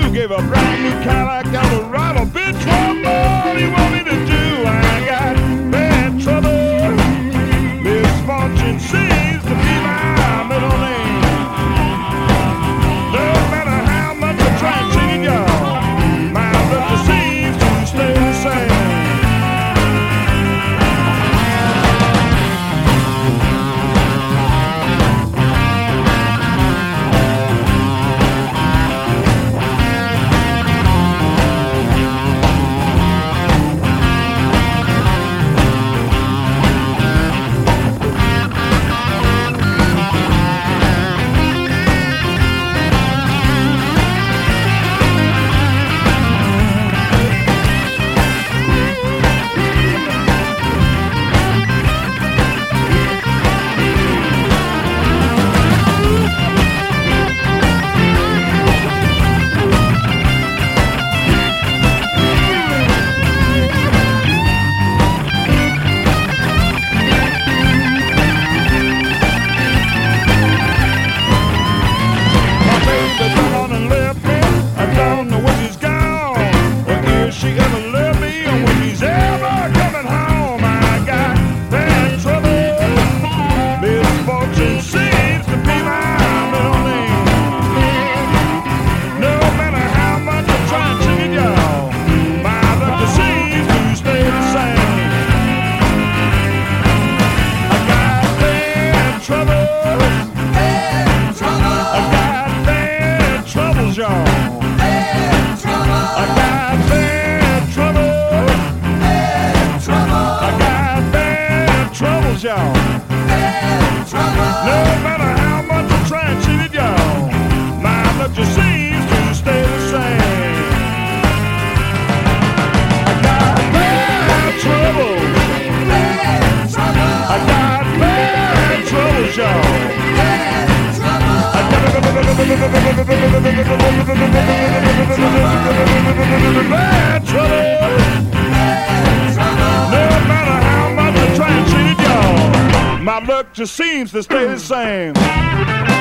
You gave a brand new Cadillac Eldorado. Big trouble you want me to do? I got bad trouble. Misfortune seems to be my middle name. No matter how much I try to change y'all, my brother seems to stay the same. Bad trouble. No matter how much I try and cheat y'all, my luck just seems to stay the same.